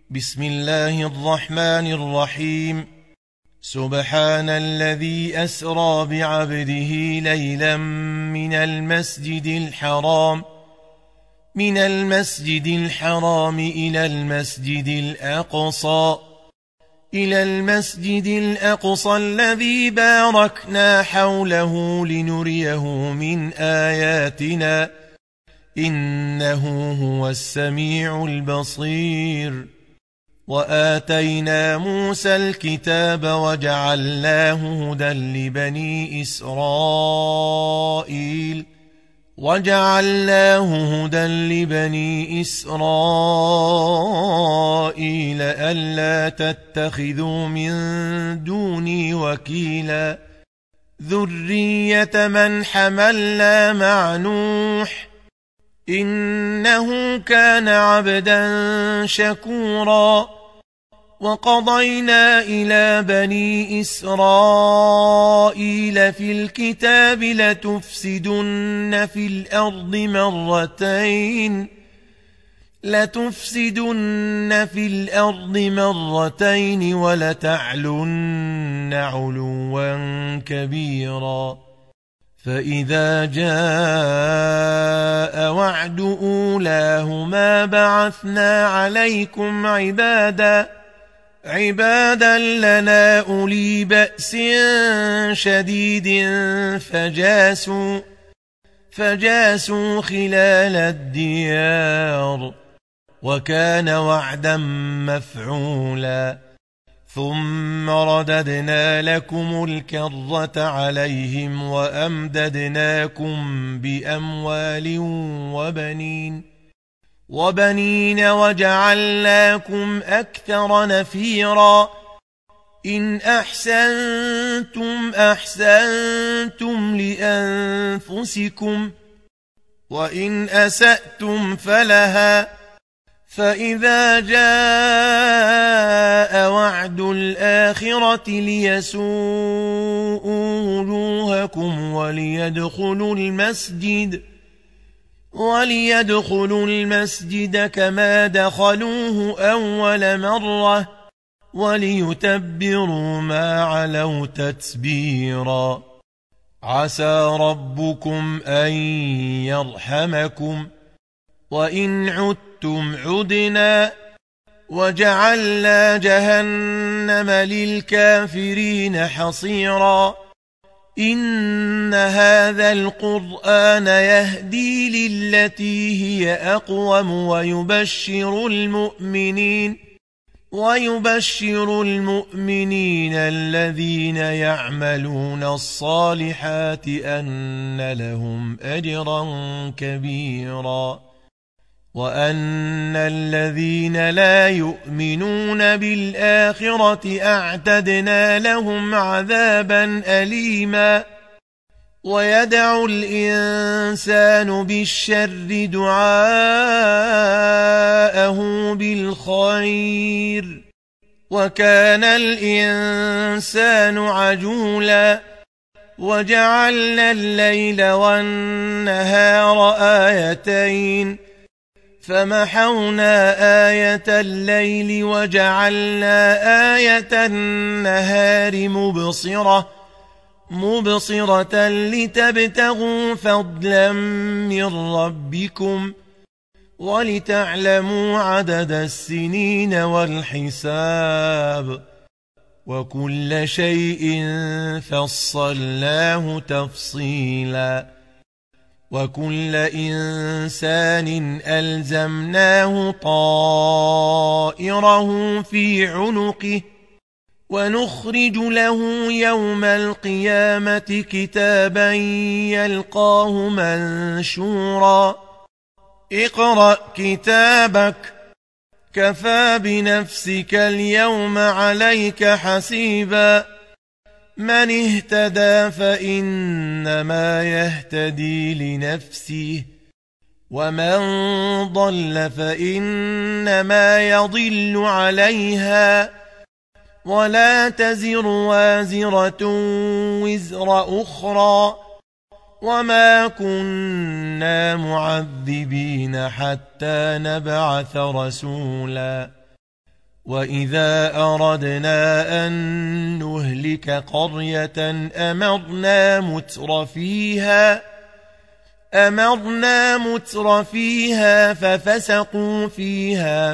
بسم الله الرحمن الرحيم. سبحان الذي أسرى بعبده ليلا من المسجد الحرام إلى المسجد الأقصى الذي باركنا حوله لنريه من آياتنا إنه هو السميع البصير. وآتينا موسى الكتاب وجعلناه هدى لبني إسرائيل ألا تتخذوا من دوني وكيلا ذرية من حملنا مع نوح إنه كان عبدا شكورا. وقضينا إلى بني إسرائيل في الكتاب لتفسدن في الأرض مرتين ولتعلن علوا كبيرا. فإذا جاء وعد أولاهما بعثنا عليكم عبادا لنا أولي بأس شديد فجاسوا خلال الديار وكان وعدا مفعولا. ثم رددنا لكم الكرة عليهم وأمددناكم بأموال وبنين وجعلناكم أكثر نفيرا. إن أحسنتم لأنفسكم وإن أسأتم فلها. فإذا جاء وعد الآخرة ليسوءوا وجوهكم وليدخلوا المسجد كما دخلوه أول مرة وليتبروا ما علوا تتبيرا. عسى ربكم أن يرحمكم وإن عدتم عدنا وجعلنا جهنم للكافرين حصيرا. إن هذا القرآن يهدي للتي هي أقوم ويبشر المؤمنين الذين يعملون الصالحات أن لهم أجرا كبيرا. وأن الذين لا يؤمنون بالآخرة أعتدنا لهم عذابا أليما. ويدعو الإنسان بالشر دعاءه بالخير وكان الإنسان عجولا. وجعلنا الليل والنهار آيتين فمحونا آية الليل وجعلنا آية النهار مبصرة لتبتغوا فضلا من ربكم ولتعلموا عدد السنين والحساب وكل شيء فصلناه تفصيلا. وكل إنسان ألزمناه طائره في عنقه ونخرج له يوم القيامة كتابا يلقاه منشورا. اقرأ كتابك كفى بنفسك اليوم عليك حسيبا. من اهتدى فإنما يهتدي لنفسه ومن ضل فإنما يضل عليها ولا تزر وازرة وزر أخرى وما كنا معذبين حتى نبعث رسولا وإذا أردنا أن نهلك قرية أمرنا متر فيها ففسقوا فيها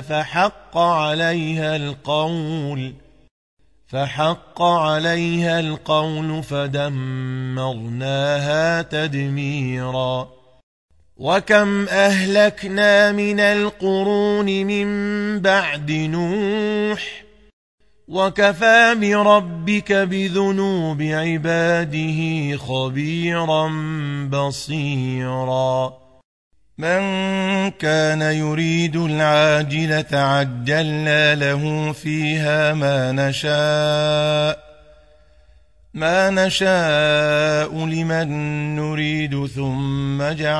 فحق عليها القول فدمرناها تدميرا. وكم أهلكنا من القرون من بعد نوح وكفى بربك بذنوب عباده خبيرا بصيرا. من كان يريد العاجلة عجلنا له فيها ما نشاء لمن نريد ثم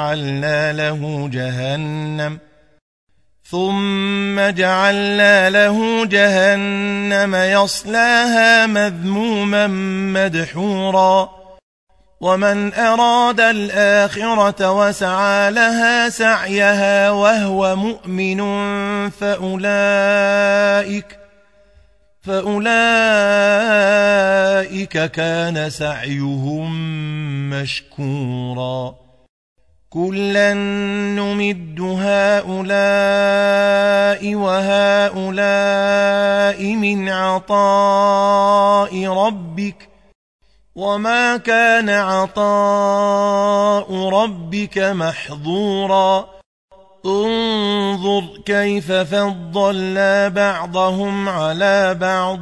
جعلنا له جهنم يصلاها مذموما مدحورا. ومن أراد الآخرة وسعى لها سعيها وهو مؤمن فأولئك كان سعيهم مشكورا. كلا نمد هؤلاء وهؤلاء من عطاء ربك وما كان عطاء ربك محظورا. انظر كيف فضلنا بعضهم على بعض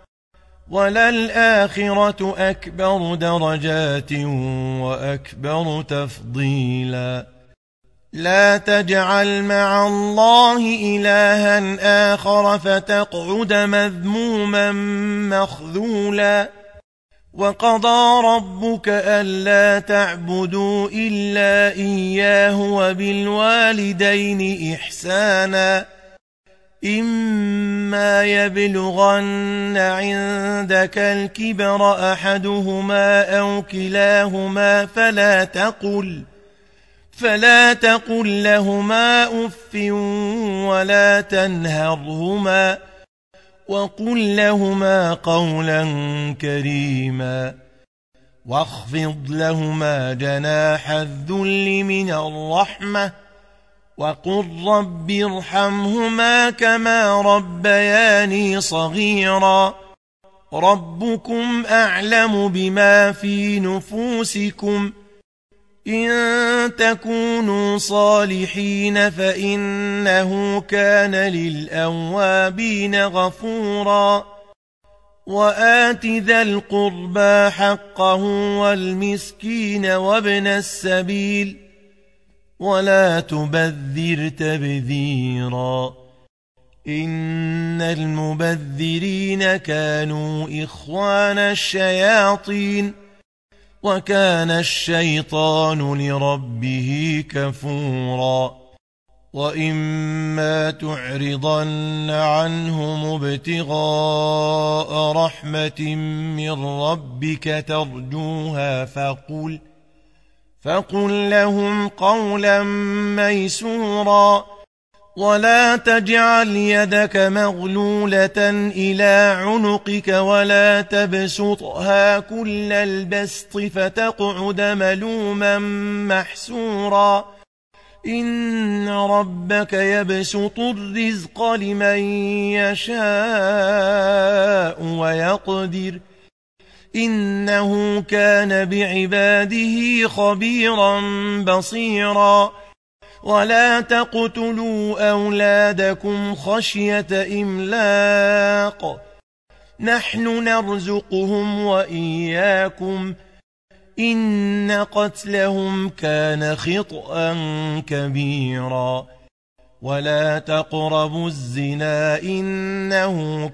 وللآخرة أكبر درجات وأكبر تفضيلا. لا تجعل مع الله إلها آخر فتقعد مذموما مخذولا. وقضى ربك ألا تعبدوا إلا إياه وبالوالدين إحسانا. إما يبلغن عندك الكبر أحدهما أو كلاهما فلا تقل لهما أف ولا تنهرهما وقل لهما قولا كريما. واخفض لهما جناح الذل من الرحمة وقل رب ارحمهما كما ربياني صغيرا. ربكم أعلم بما في نفوسكم إن تكونوا صالحين فإنه كان للأوابين غفورا. وآت ذا القربى حقه والمسكين وابن السبيل ولا تبذر تبذيرا. إن المبذرين كانوا إخوان الشياطين وكان الشيطان لربه كفورا. وإما تعرضن عنهم ابتغاء رحمة من ربك ترجوها فقل لهم قولا ميسورا. ولا تجعل يدك مغلولة إلى عنقك ولا تبسطها كل البسط فتقعد ملوما محسورا. إن ربك يبسط الرزق لمن يشاء ويقدر إنه كان بعباده خبيرا بصيرا. ولا تقتلوا أولادكم خشية إملاق نحن نرزقهم وإياكم إن قتلهم كان خطأ كبيرا. ولا تقربوا الزنا إنه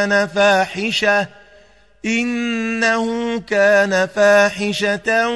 كان فاحشة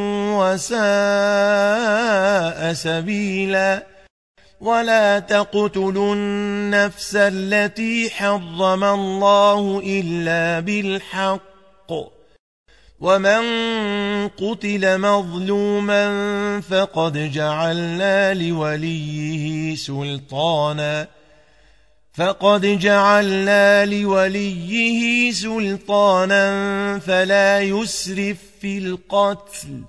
وساء سبيلا. ولا تقتلوا النفس التي حرم الله إلا بالحق ومن قتل مظلوما فقد جعلنا لوليه سلطانا فقد جعلنا لوليه سلطانا فلا يسرف في القتل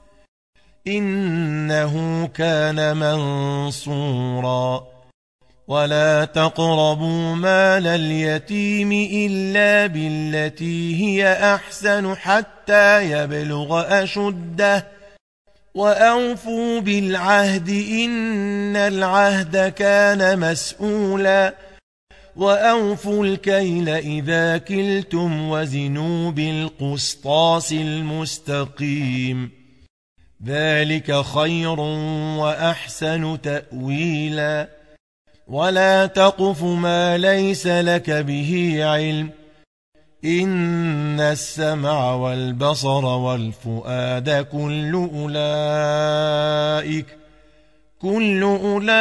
إنه كان منصورا ولا تقربوا مال اليتيم إلا بالتي هي أحسن حتى يبلغ أشده وأوفوا بالعهد إن العهد كان مسؤولا وأوفوا الكيل إذا كلتم وزنوا بالقسطاس المستقيم ذلك خير وأحسن تأويلا ولا تقف ما ليس لك به علم إن السمع والبصر والفؤاد كل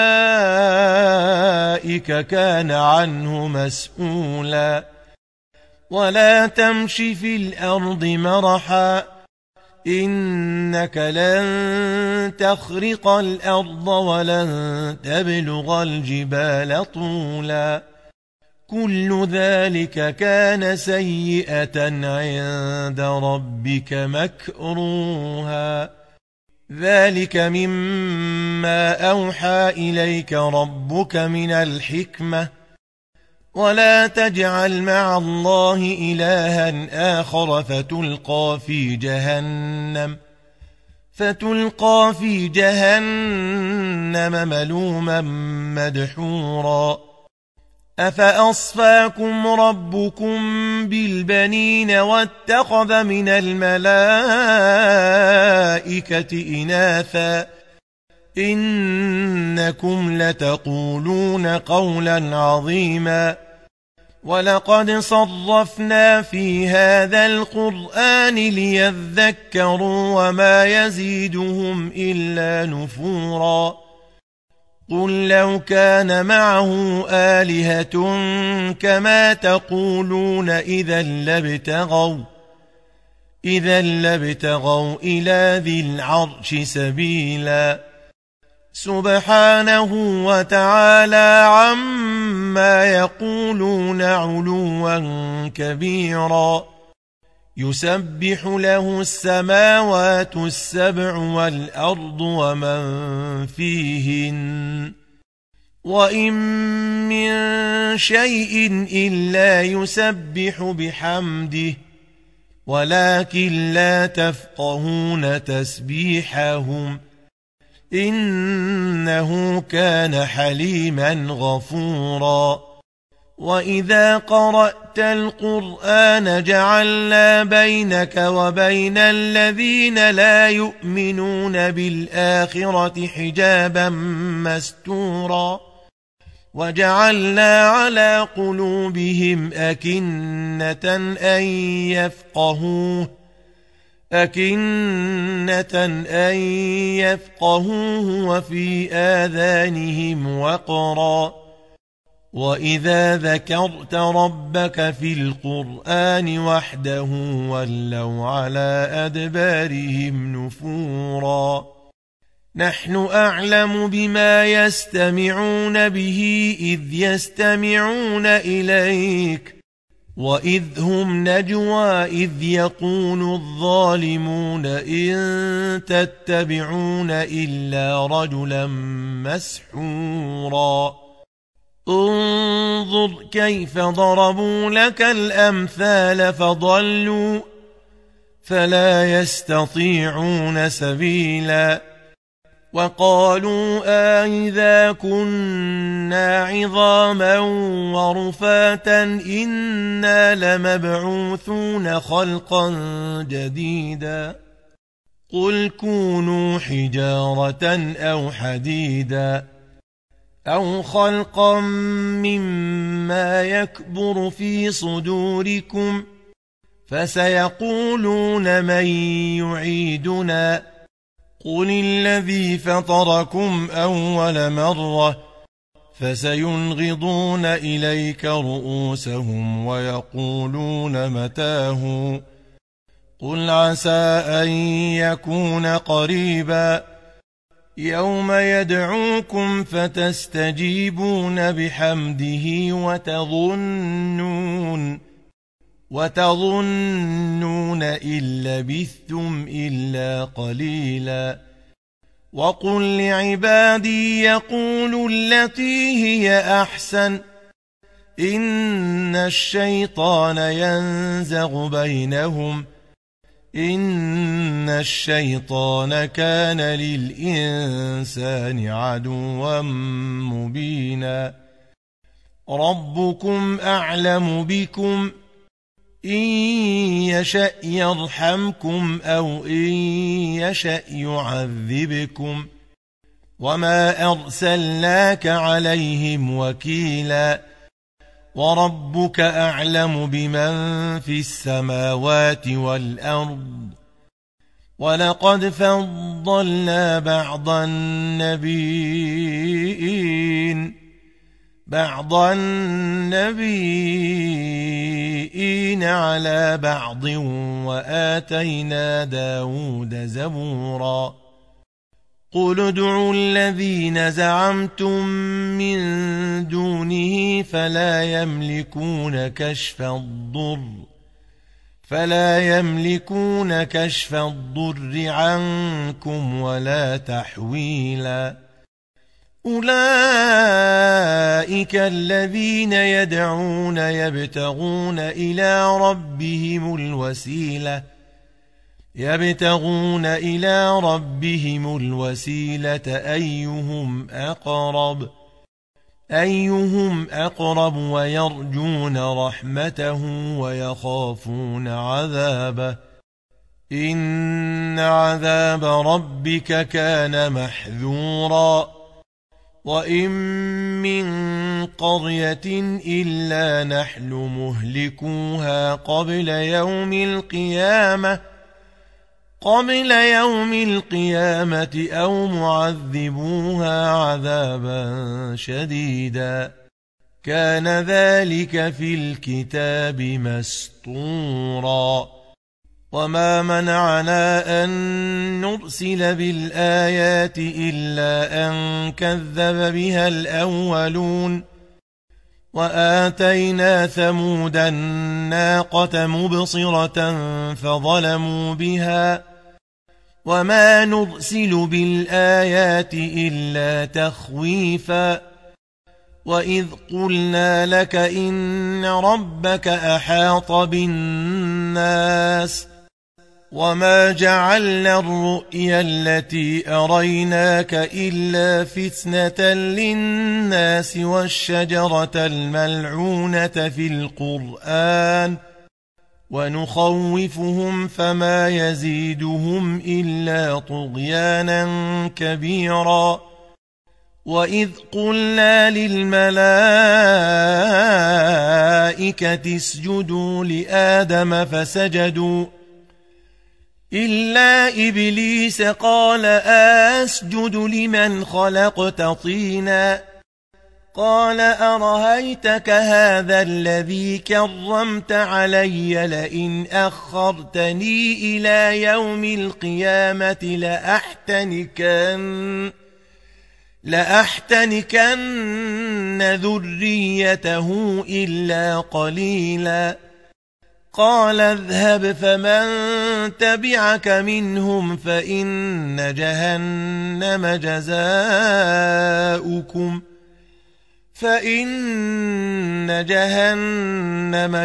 أولئك كان عنه مسؤولا ولا تمش في الأرض مرحا إنك لن تخرق الأرض ولن تبلغ الجبال طولا كل ذلك كان سيئة عند ربك مكروها ذلك مما أوحى إليك ربك من الحكمة ولا تجعل مع الله إلها آخر فتلقى في جهنم ملوما مدحورا أفأصفاكم ربكم بالبنين واتخذ من الملائكة إناثا إنكم لتقولون قولا عظيما ولقد صرفنا في هذا القرآن ليذكروا وما يزيدهم إلا نفورا قل لو كان معه آلهة كما تقولون إذا لابتغوا إلى ذي العرش سبيلا سبحانه وتعالى عما يقولون علوا كبيرا يسبح له السماوات السبع والأرض ومن فيهن وإن من شيء إلا يسبح بحمده ولكن لا تفقهون تسبيحهم إنه كان حليما غفورا وإذا قرأت القرآن جعلنا بينك وبين الذين لا يؤمنون بالآخرة حجابا مستورا وجعلنا على قلوبهم أكنة أن يفقهوه وفي آذانهم وقرا وإذا ذكرت ربك في القرآن وحده ولوا على أدبارهم نفورا نحن أعلم بما يستمعون به إذ يستمعون إليك وإذ هم نجوى إذ يقول الظالمون إن تتبعون إلا رجلا مسحورا انظر كيف ضربوا لك الأمثال فضلوا فلا يستطيعون سبيلا وقالوا أإذا كنا عظاما ورفاتا إنا لمبعوثون خلقا جديدا قل كونوا حجارة أو حديدا أو خلقا مما يكبر في صدوركم فسيقولون من يعيدنا قل الذي فطركم أول مرة فسينغضون إليك رؤوسهم ويقولون متاه قل عسى أن يكون قريبا يوم يدعوكم فتستجيبون بحمده وتظنون إن لبثتم إلا قليلا وقل لعبادي يقولوا التي هي أحسن إن الشيطان ينزغ بينهم إن الشيطان كان للإنسان عدوا مبينا ربكم أعلم بكم إن يشأ يرحمكم أو إن يشأ يعذبكم وما أرسلناك عليهم وكيلا وربك أعلم بمن في السماوات والأرض ولقد فضلنا بعض النبيين على بعض وآتينا داود زبورا قل ادعوا الذين زعمتم من دونه فلا يملكون كشف الضر عنكم ولا تحويلا أولئك الذين يدعون يبتغون إلى ربهم الوسيلة أيهم أقرب ويرجون رحمته ويخافون عذابه إن عذاب ربك كان محذورا وإن من قرية إلا نحن مهلكوها قبل يوم القيامة أو معذبوها عذابا شديدا كان ذلك في الكتاب مسطورا وما منعنا أن نرسل بالآيات إلا أن كذب بها الأولون وآتينا ثمود الناقة مبصرة فظلموا بها وما نرسل بالآيات إلا تخويفا وإذ قلنا لك إن ربك أحاط بالناس وما جعلنا الرؤيا التي أريناك إلا فتنة للناس والشجرة الملعونة في القرآن ونخوفهم فما يزيدهم إلا طغيانا كبيرا وإذ قلنا للملائكة اسجدوا لآدم فسجدوا إلا إبليس قال أسجد لمن خلقت طينا قال أرهيتك هذا الذي كرمت علي لئن أخرتني إلى يوم القيامة لأحتنكن ذريته إلا قليلا قال اذهب فمن تبعك منهم فإن جهنم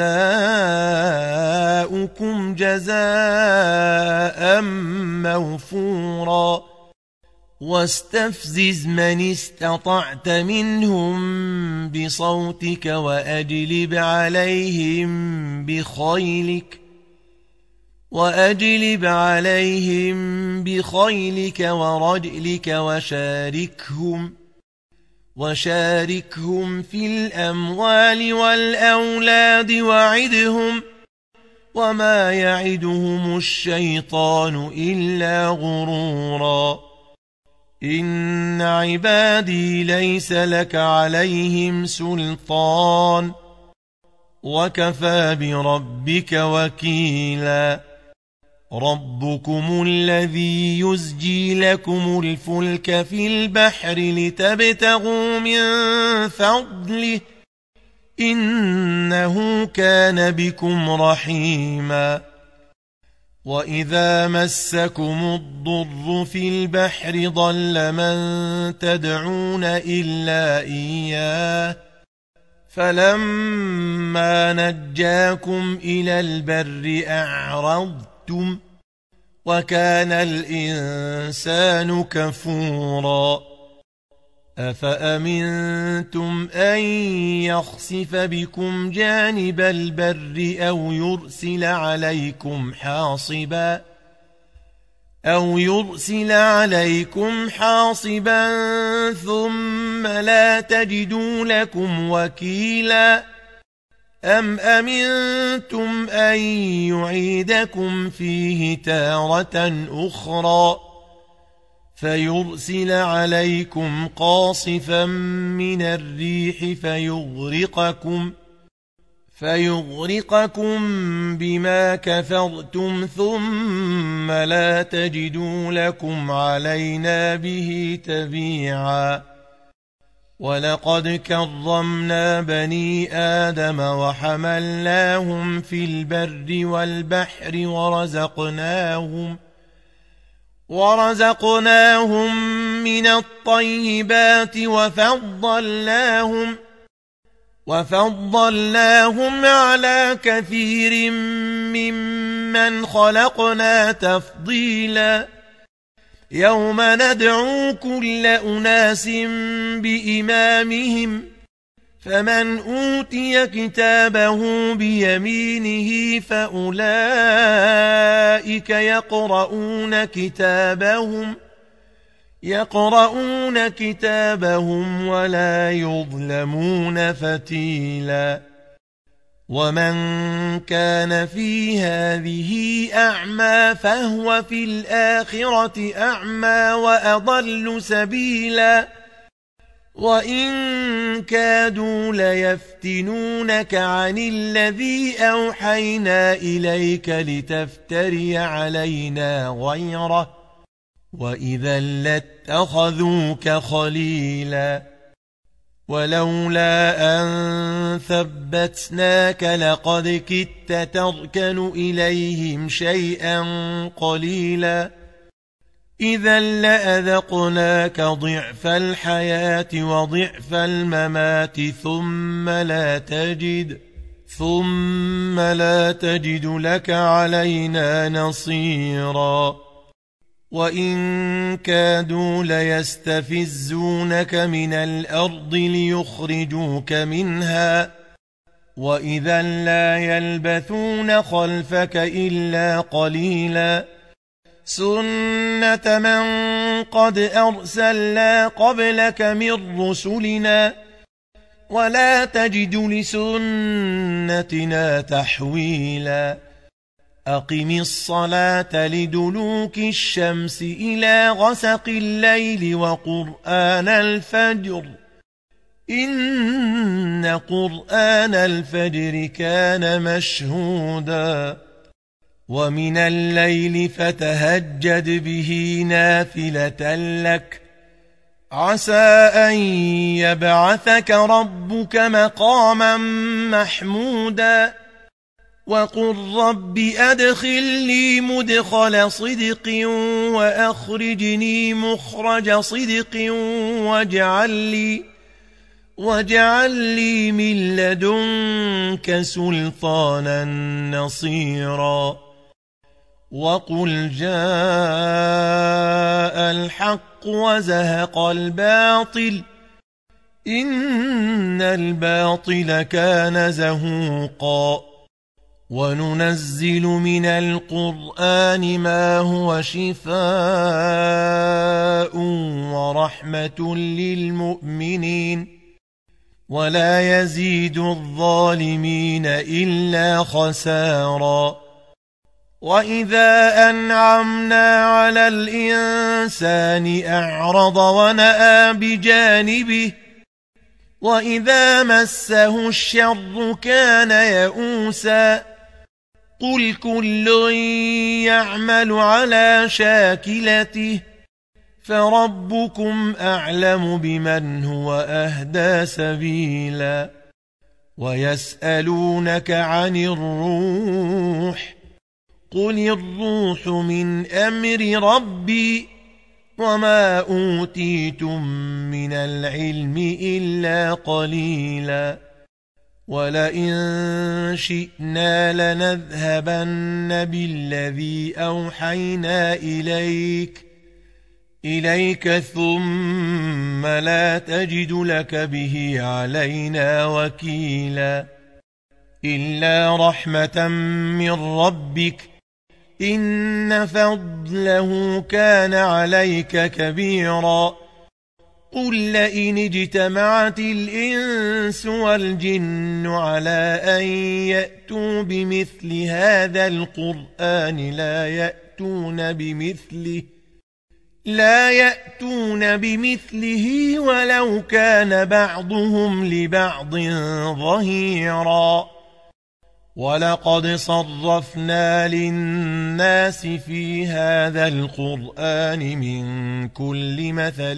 جزاؤكم جزاء موفورا واستفزز من استطعت منهم بصوتك وأجلب عليهم بخيلك ورجلك وشاركهم في الأموال والأولاد وعدهم وما يعدهم الشيطان إلا غرورا إن عبادي ليس لك عليهم سلطان وكفى بربك وكيلا ربكم الذي يزجي لكم الفلك في البحر لتبتغوا من فضله إنه كان بكم رحيما وإذا مسكم الضر في البحر ضل من تدعون إلا إياه فلما نجاكم إلى البر أعرضتم وكان الإنسان كفورا أفأمنتم أن يخسف بكم جانب البر أو يرسل عليكم حاصبا ثم لا تجدوا لكم وكيلا أم أمنتم أن يعيدكم فيه تارة أخرى فيرسل عليكم قاصفا من الريح فيغرقكم بما كفرتم ثم لا تجدوا لكم علينا به تبيعا ولقد كرمنا بني آدم وحملناهم في البر والبحر ورزقناهم من الطيبات وفضلناهم على كثير ممن خلقنا تفضيلا يوم ندعو كل أناس بإمامهم فمن أوتي كتابه بيمينه فأولئك يقرؤون كتابهم ولا يظلمون فتيلا ومن كان في هذه أعمى فهو في الآخرة أعمى وأضل سبيلا وإن كادوا ليفتنونك عن الذي أوحينا إليك لتفتري علينا غيره وإذا لاتخذوك خليلا ولولا أن ثبتناك لقد كدت تركن إليهم شيئا قليلا إذا لأذقناك ضعف الحياة وضعف الممات ثم لا تجد لك علينا نصيرا وإن كادوا ليستفزونك من الأرض ليخرجوك منها وإذا لا يلبثون خلفك إلا قليلا سنة من قد أرسلنا قبلك من رسلنا ولا تجد لسنتنا تحويلا أقم الصلاة لدلوك الشمس إلى غسق الليل وقرآن الفجر إن قرآن الفجر كان مشهودا ومن الليل فتهجد به نافلة لك عسى أن يبعثك ربك مقاما محمودا وقل رب أدخلني مدخل صدق وأخرجني مخرج صدق واجعل لي من لدنك سلطانا نصيرا وقل جاء الحق وزهق الباطل إن الباطل كان زهوقا وننزل من القرآن ما هو شفاء ورحمة للمؤمنين ولا يزيد الظالمين إلا خسارا وإذا أنعمنا على الإنسان أعرض ونأى بجانبه وإذا مسه الشر كان يئوسا قل كل يعمل على شاكلته فربكم أعلم بمن هو أهدى سبيلا ويسألونك عن الروح قل الروح من أمر ربي وما أوتيتم من العلم إلا قليلا ولئن شئنا لنذهبن بالذي أوحينا إليك ثم لا تجد لك به علينا وكيلا إلا رحمة من ربك إن فضله كان عليك كبيرا قل لئن اجتمعت الإنس والجن على أن يأتوا بمثل هذا القرآن لا يأتون بمثله ولو كان بعضهم لبعض ظهيرا ولقد صرفنا للناس في هذا القرآن من كل مثل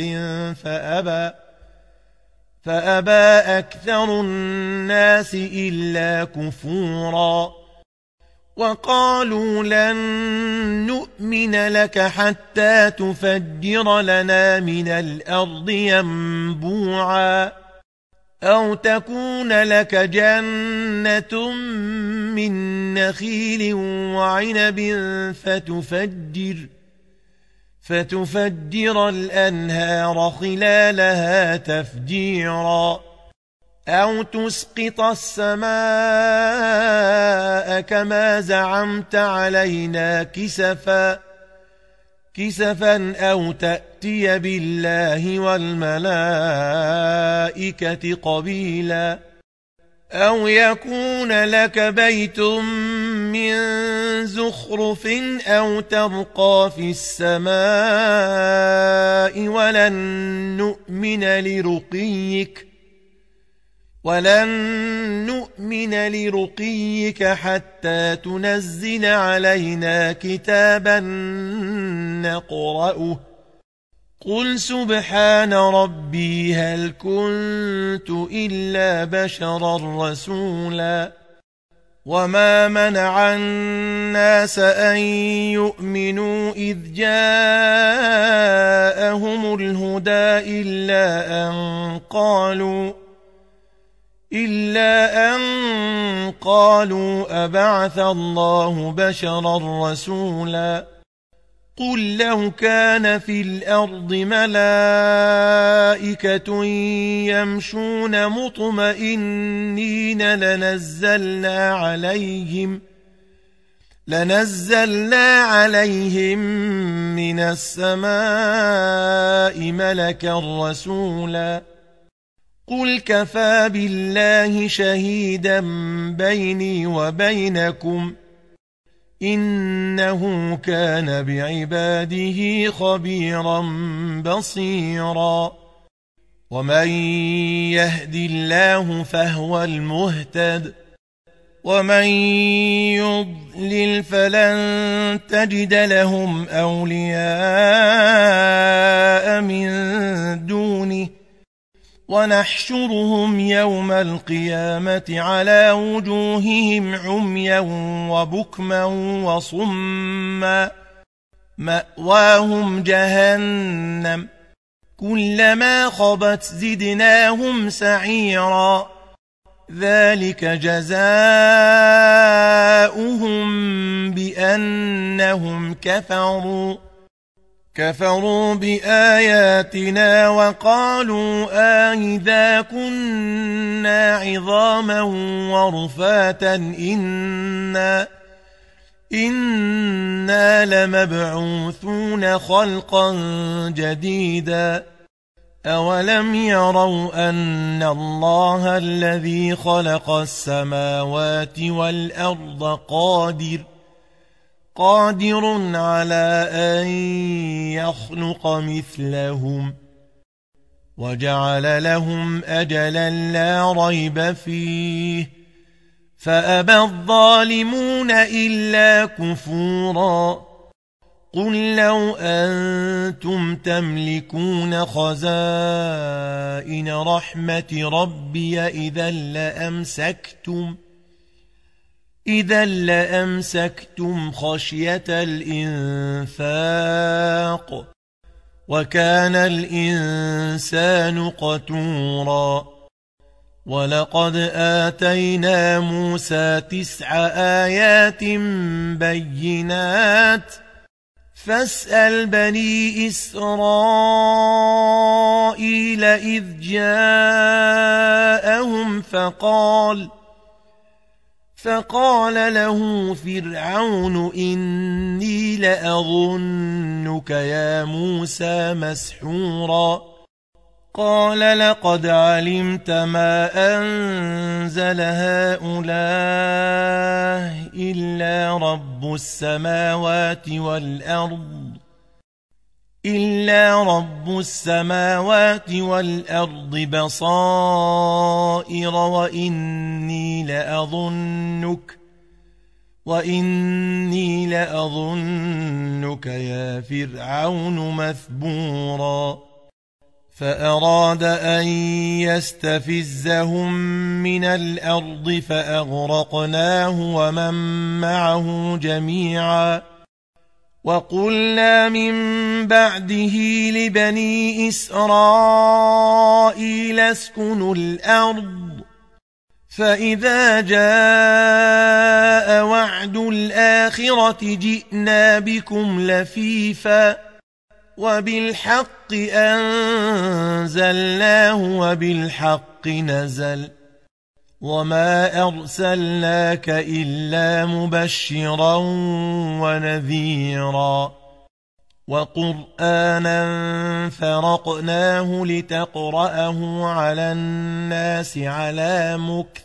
فأبى أكثر الناس إلا كفورا وقالوا لن نؤمن لك حتى تفجر لنا من الأرض ينبوعا أو تكون لك جنة من نخيل وعنب فتفجر الأنهار خلالها تفجيرا أو تسقط السماء كما زعمت علينا كسفا أو تأتي بالله والملائكة قبيلا أو يكون لك بيت من زخرف أو ترقى في السماء ولن نؤمن لرقيك حتى تنزل علينا كتابا نقرأه قل سبحان ربي هل كنت إلا بشرا رسولا وما منع الناس أن يؤمنوا إذ جاءهم الهدى إلا أن قالوا أبعث الله بشرا رسولا قل لو كان في الأرض ملائكة يمشون مطمئنين لنزلنا عليهم من السماء ملكا رسولا قل كفى بالله شهيدا بيني وبينكم إنه كان بعباده خبيرا بصيرا ومن يهد الله فهو المهتد ومن يضلل فلن تجد لهم أولياء من دونه ونحشرهم يوم القيامة على وجوههم عميا وبكما وصما مأواهم جهنم كلما خبت زدناهم سعيرا ذلك جزاؤهم بأنهم كفروا بآياتنا وقالوا إذا كنا عظاما ورفاتا إنا لمبعوثون خلقا جديدا أولم يروا أن الله الذي خلق السماوات والأرض قادر على أن يخلق مثلهم وجعل لهم أجلا لا ريب فيه فأبى الظالمون إلا كفورا قل لو أنتم تملكون خزائن رحمة ربي إذا لأمسكتم خشية الإنفاق وكان الإنسان قتورا ولقد آتينا موسى 9 آيات بينات فاسأل بني إسرائيل إذ جاءهم فقال له فرعون إني لأظنك يا موسى مسحورا قال لقد علمت ما أنزل هؤلاء إلا رب السماوات والأرض بصائر وإني لأظنك يا فرعون مثبورا فأراد أن يستفزهم من الأرض فأغرقناه ومن معه جميعا وقلنا من بعده لبني إسرائيل اسكنوا الأرض فإذا جاء وعد الآخرة جئنا بكم لفيفا وبالحق أنزلناه وبالحق نزل وما أرسلناك إلا مبشرا ونذيرا وقرآنا فرقناه لتقرأه على الناس على مكث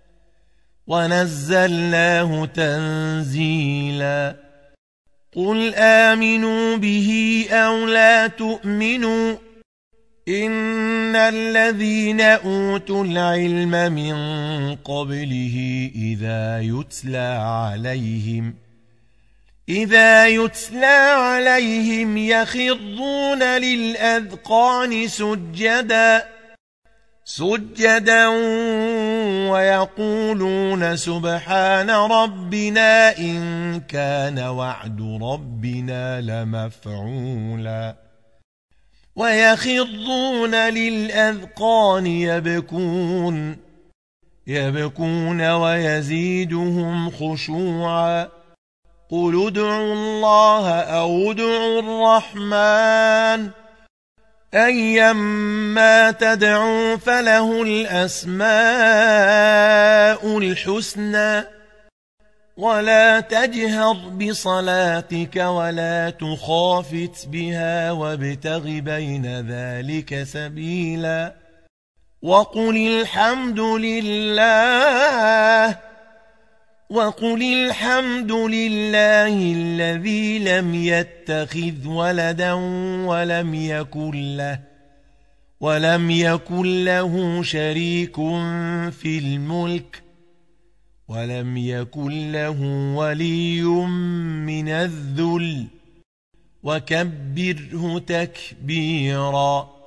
ونزلناه تنزيلا قل آمنوا به أو لا تؤمنوا إن الذين أوتوا العلم من قبله إذا يتلى عليهم يخرون للأذقان سجدا ويقولون سبحان ربنا إن كان وعد ربنا لمفعولا ويخرون للأذقان يبكون ويزيدهم خشوعا قل ادعوا الله أو ادعوا الرحمن أيما تدعوا فله الأسماء الحسنى ولا تجهر بصلاتك ولا تخافت بها وابتغ بين ذلك سبيلا وقل الحمد لله الذي لم يتخذ ولدا ولم يكن له شريك في الملك ولم يكن له ولي من الذل وكبره تكبيرا